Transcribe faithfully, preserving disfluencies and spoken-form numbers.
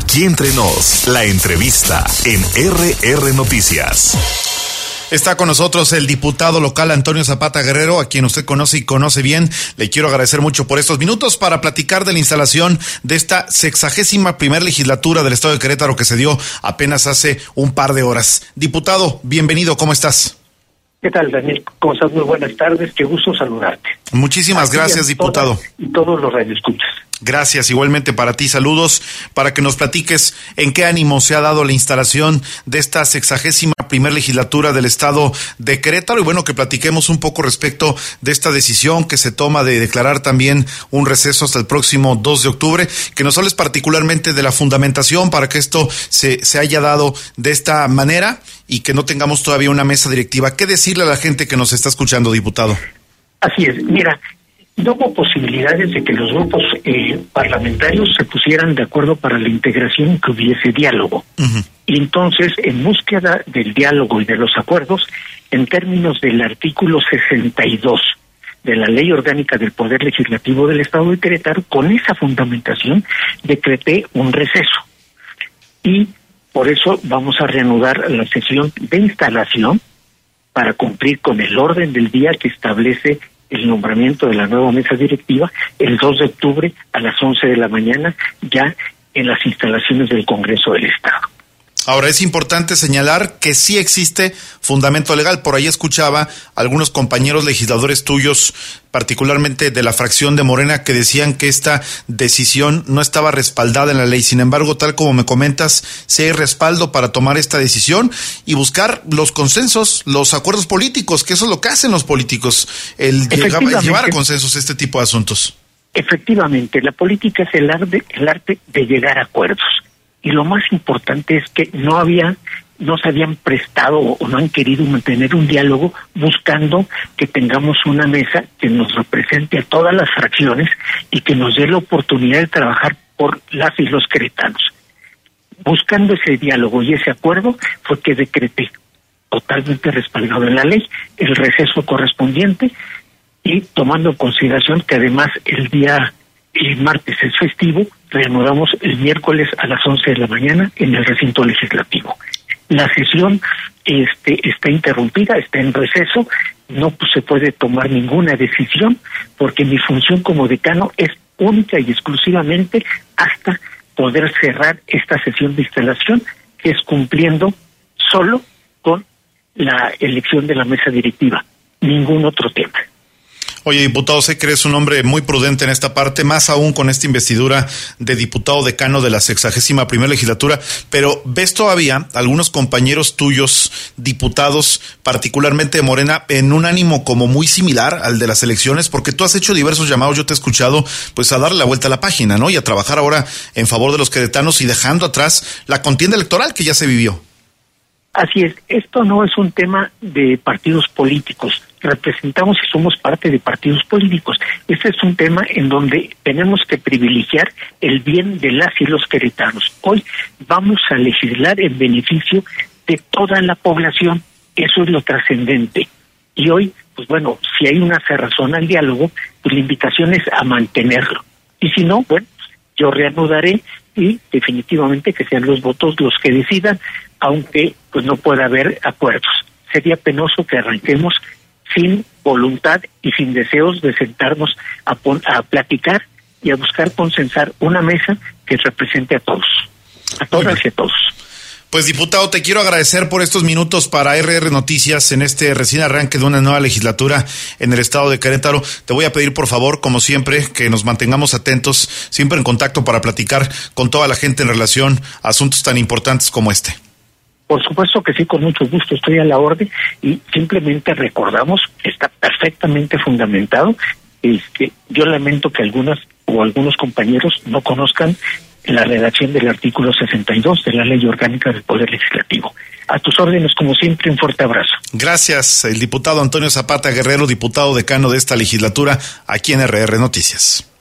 Aquí entre nos, la entrevista en R R Noticias. Está con nosotros el diputado local Antonio Zapata Guerrero, a quien usted conoce y conoce bien. Le quiero agradecer mucho por estos minutos para platicar de la instalación de esta sexagésima primer legislatura del estado de Querétaro que se dio apenas hace un par de horas. Diputado, bienvenido, ¿cómo estás? ¿Qué tal, Daniel? ¿Cómo estás? Muy buenas tardes, qué gusto saludarte. Muchísimas Así gracias, diputado. Y todos los radioescuchas. Gracias, igualmente para ti, saludos, para que nos platiques en qué ánimo se ha dado la instalación de esta sexagésima primer legislatura del estado de Querétaro y bueno, que platiquemos un poco respecto de esta decisión que se toma de declarar también un receso hasta el próximo dos de octubre, que nos hables particularmente de la fundamentación para que esto se, se haya dado de esta manera y que no tengamos todavía una mesa directiva. ¿Qué decirle a la gente que nos está escuchando, diputado? Así es, mira, no hubo posibilidades de que los grupos eh, parlamentarios se pusieran de acuerdo para la integración y que hubiese diálogo. Uh-huh. Y entonces, en búsqueda del diálogo y de los acuerdos, en términos del artículo sesenta y dos de la Ley Orgánica del Poder Legislativo del Estado de Querétaro, con esa fundamentación, decreté un receso. Y por eso vamos a reanudar la sesión de instalación para cumplir con el orden del día que establece el nombramiento de la nueva mesa directiva el dos de octubre a las once de la mañana, ya en las instalaciones del Congreso del Estado. Ahora, es importante señalar que sí existe fundamento legal. Por ahí escuchaba algunos compañeros legisladores tuyos, particularmente de la fracción de Morena, que decían que esta decisión no estaba respaldada en la ley. Sin embargo, tal como me comentas, sí hay respaldo para tomar esta decisión y buscar los consensos, los acuerdos políticos, que eso es lo que hacen los políticos, el llegar, llevar a consensos este tipo de asuntos. Efectivamente, la política es el arte, el arte de llegar a acuerdos. Y lo más importante es que no había, no se habían prestado o no han querido mantener un diálogo buscando que tengamos una mesa que nos represente a todas las fracciones y que nos dé la oportunidad de trabajar por las y los queretanos. Buscando ese diálogo y ese acuerdo fue que decreté, totalmente respaldado en la ley, el receso correspondiente y tomando en consideración que además el día el martes es festivo, reanudamos el miércoles a las once de la mañana en el recinto legislativo. La sesión este, está interrumpida, está en receso, no pues, se puede tomar ninguna decisión porque mi función como decano es única y exclusivamente hasta poder cerrar esta sesión de instalación, que es cumpliendo solo con la elección de la mesa directiva, ningún otro tema. Oye, diputado, sé que eres un hombre muy prudente en esta parte, más aún con esta investidura de diputado decano de la sexagésima primera legislatura, pero ¿ves todavía algunos compañeros tuyos, diputados, particularmente de Morena, en un ánimo como muy similar al de las elecciones? Porque tú has hecho diversos llamados, yo te he escuchado, pues a darle la vuelta a la página, ¿no? Y a trabajar ahora en favor de los queretanos y dejando atrás la contienda electoral que ya se vivió. Así es, esto no es un tema de partidos políticos, representamos y somos parte de partidos políticos. Este es un tema en donde tenemos que privilegiar el bien de las y los queretanos. Hoy vamos a legislar en beneficio de toda la población, eso es lo trascendente. Y hoy, pues bueno, si hay una cerrazón al diálogo, pues la invitación es a mantenerlo. Y si no, bueno, yo reanudaré y definitivamente que sean los votos los que decidan, aunque pues no pueda haber acuerdos. Sería penoso que arranquemos sin voluntad y sin deseos de sentarnos a, pon- a platicar y a buscar consensar una mesa que represente a todos, a todas y a todos. Pues, diputado, te quiero agradecer por estos minutos para R R Noticias en este recién arranque de una nueva legislatura en el estado de Querétaro. Te voy a pedir, por favor, como siempre, que nos mantengamos atentos, siempre en contacto para platicar con toda la gente en relación a asuntos tan importantes como este. Por supuesto que sí, con mucho gusto estoy a la orden y simplemente recordamos que está perfectamente fundamentado. Este, yo lamento que algunas o algunos compañeros no conozcan la redacción del artículo sesenta y dos de la Ley Orgánica del Poder Legislativo. A tus órdenes, como siempre, un fuerte abrazo. Gracias, el diputado Antonio Zapata Guerrero, diputado decano de esta legislatura, aquí en R R Noticias.